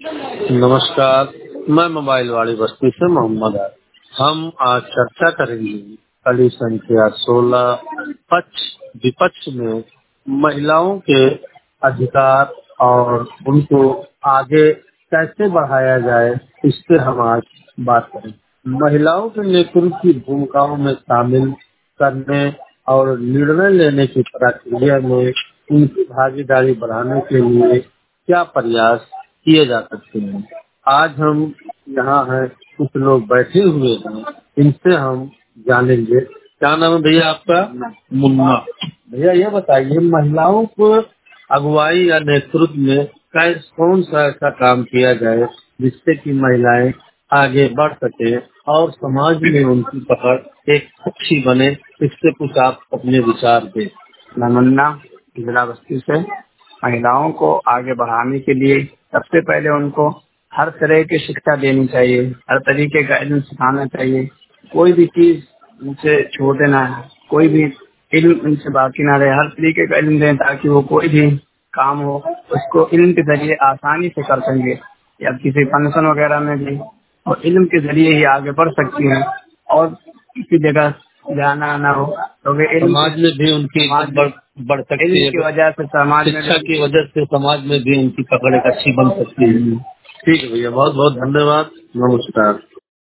नमस्कार। मैं मोबाइल वाली बस्ती से मोहम्मद है। हम आज चर्चा करेंगे कड़ी संख्या 16 पक्ष विपक्ष में महिलाओं के अधिकार और उनको आगे कैसे बढ़ाया जाए, इस पे हम आज बात करें। महिलाओं के नेतृत्व की भूमिकाओं में शामिल करने और निर्णय लेने की प्रक्रिया में उनकी भागीदारी बढ़ाने के लिए क्या प्रयास किए जा सकते हैं। आज हम यहाँ हैं, कुछ लोग बैठे हुए हैं, इनसे हम जानेंगे। क्या नाम है भैया आपका? मुन्ना। भैया ये बताइए, महिलाओं को अगुवाई या नेतृत्व में कौन सा ऐसा काम किया जाए जिससे कि महिलाएं आगे बढ़ सके और समाज में उनकी पकड़ एक अच्छी बने। इस पे कुछ आप अपने विचार दें। मैं मुन्ना जिला बस्ती से। महिलाओं को आगे बढ़ाने के लिए सबसे पहले उनको हर तरह की शिक्षा देनी चाहिए, हर तरीके का इल्म सिखाना चाहिए। कोई भी चीज उनसे छोड़ देना है, कोई भी इल्म उनसे बाकी ना रहे, हर तरीके का इल्म दें ताकि वो कोई भी काम हो उसको इल्म के जरिए आसानी से कर सकेंगे, या किसी फंक्शन वगैरह में भी और इल्म के जरिए ही आगे बढ़ सकती हैं। और किसी जगह जाना ना हो तो वे समाज में भी उनकी समाज बढ़ सकती इल्म है। की वजह से समाज में शिक्षा की वजह से समाज में भी उनकी पकड़ एक अच्छी बन सकती है। ठीक है भैया, बहुत बहुत धन्यवाद। नमस्कार।